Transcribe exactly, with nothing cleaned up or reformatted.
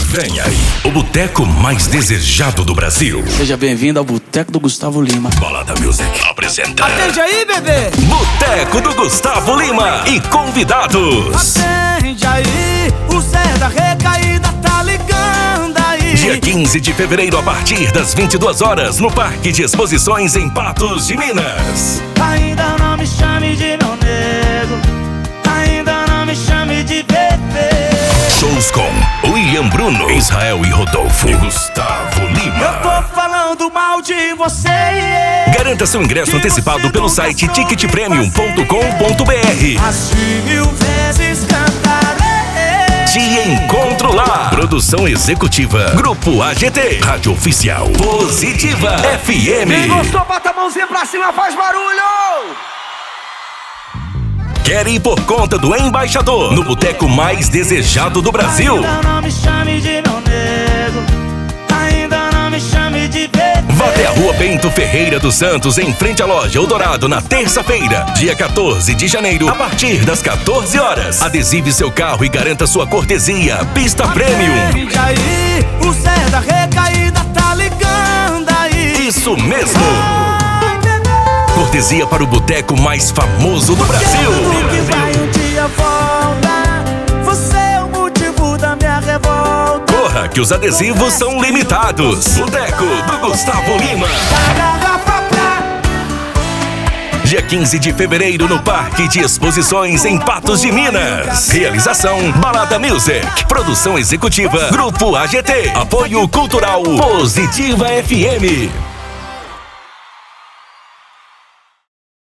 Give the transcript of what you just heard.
Vem aí, o boteco mais desejado do Brasil. Seja bem-vindo ao Boteco do Gustavo Lima. Balada Music apresenta. Atende aí, bebê! Boteco do Gustavo Lima e convidados. Atende aí, o Zé da Recaída tá ligando aí. Dia quinze de fevereiro, a partir das vinte e duas horas, no Parque de Exposições em Patos de Minas. Ainda não me chame de meu nego, ainda não me chame de bebê. Shows com William Bruno, Israel e Rodolfo e Gustavo Lima. Eu tô falando mal de você, yeah. Garanta seu ingresso antecipado pelo site ticket premium ponto com ponto br. Assim mil vezes cantarei. Te encontro lá. Produção executiva Grupo A G T. Rádio Oficial Positiva F M. Quem gostou, bota a mãozinha pra cima, faz barulho. Quer ir por conta do Embaixador no boteco mais desejado do Brasil? Ainda não me chame de meu nego, ainda não me chame de bebê. Vá até a Rua Bento Ferreira dos Santos, em frente à loja Eldorado, na terça-feira, dia quatorze de janeiro, a partir das quatorze horas. Adesive seu carro e garanta sua cortesia Pista Premium. Atende aí, o Zé da Recaída tá ligando aí. Isso mesmo! Cortesia para o boteco mais famoso do Brasil. Tudo que vai um dia volta, você é o motivo da minha revolta. Corra, que os adesivos são limitados. Boteco do Gustavo Lima. Dia quinze de fevereiro, no Parque de Exposições em Patos de Minas. Realização Balada Music. Produção executiva Grupo A G T. Apoio cultural Positiva F M.